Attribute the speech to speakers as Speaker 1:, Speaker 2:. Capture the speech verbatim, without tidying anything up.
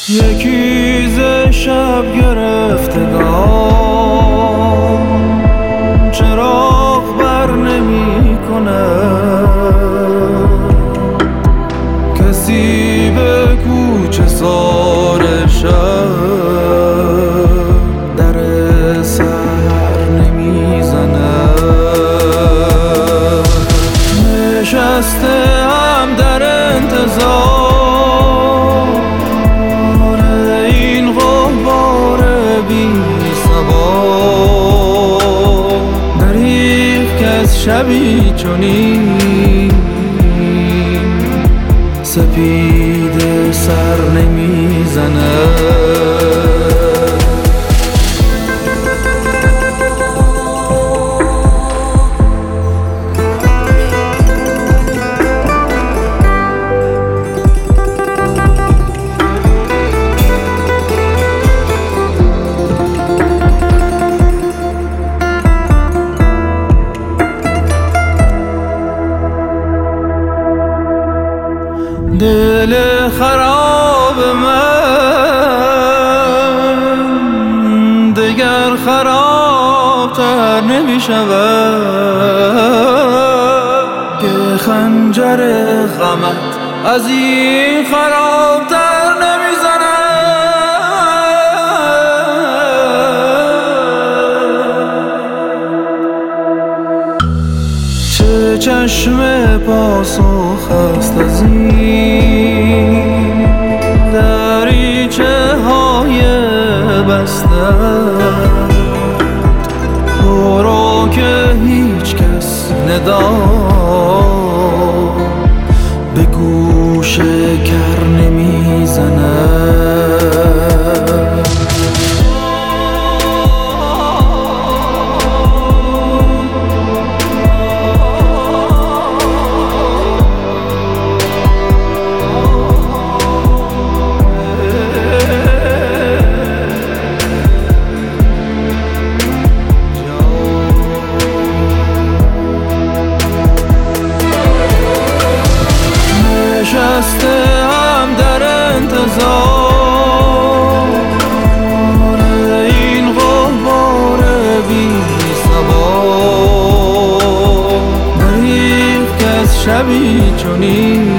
Speaker 1: یکی ز شب گرفتگان چراغ بر نمی کند، کسی به کوچه سار شب در سحر نمی زند. نشسته هم در انتظار شبی چنین سپید سر نمی زند. دل خراب من دیگر خرابتر نمی شود، که خنجر غمت از این خرابتر نمی زند. چه چشم پاسخ است از این دریچه های بسته، برو که هیچ کس ندا به گوش کر نمی زند. نشسته هم در انتظار این غبار بی ثبات، دریغ که از شبی چنین